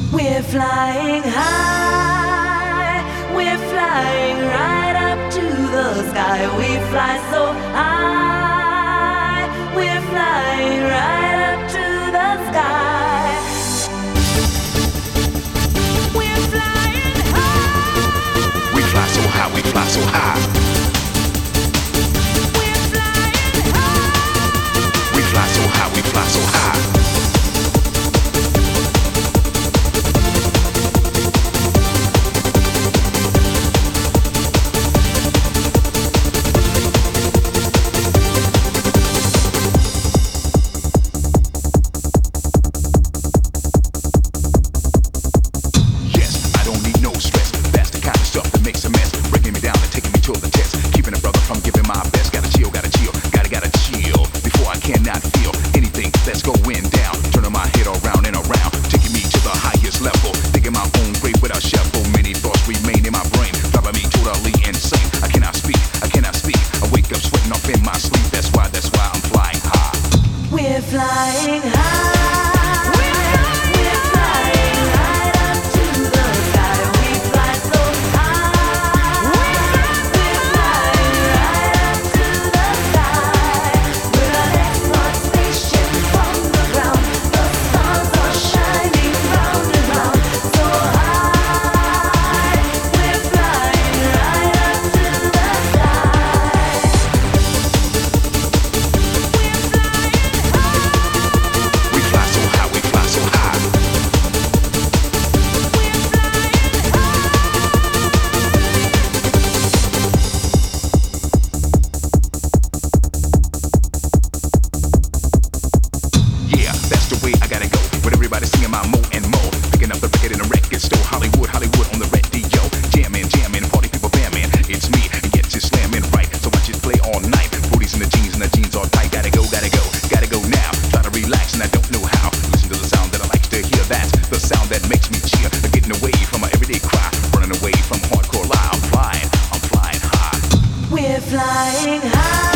We're flying high, we're flying right up to the sky. We fly so high, we're flying right up to the sky. We're flying high. We fly so high, we fly so high. We're flying high. We fly so high, we fly so high. Cannot feel anything that's going down. Turning my head around and around, taking me to the highest level. Thinking my own grave without shovel. Many thoughts remain in my brain, driving me totally insane. I cannot speak, I cannot speak. I wake up sweating off in my sleep. That's why I'm flying high. We're flying high. Hollywood on the radio, jamming, party people bamming. It's me, and gets it slamming right. So watch it play all night. Booties in the jeans all tight. Gotta go now. Try to relax and I don't know how. Listen to the sound that I like to hear. That's the sound that makes me cheer. Getting away from my everyday cry, running away from hardcore lie. I'm flying high. We're flying high.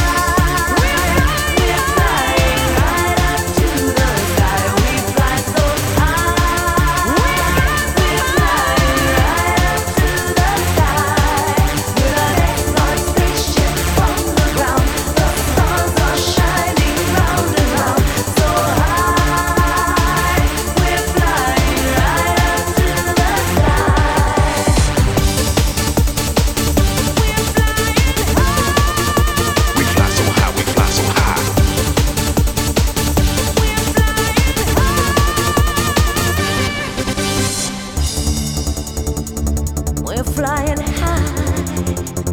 We're flying high,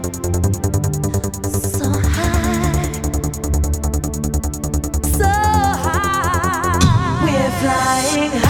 so high, so high. We're flying high.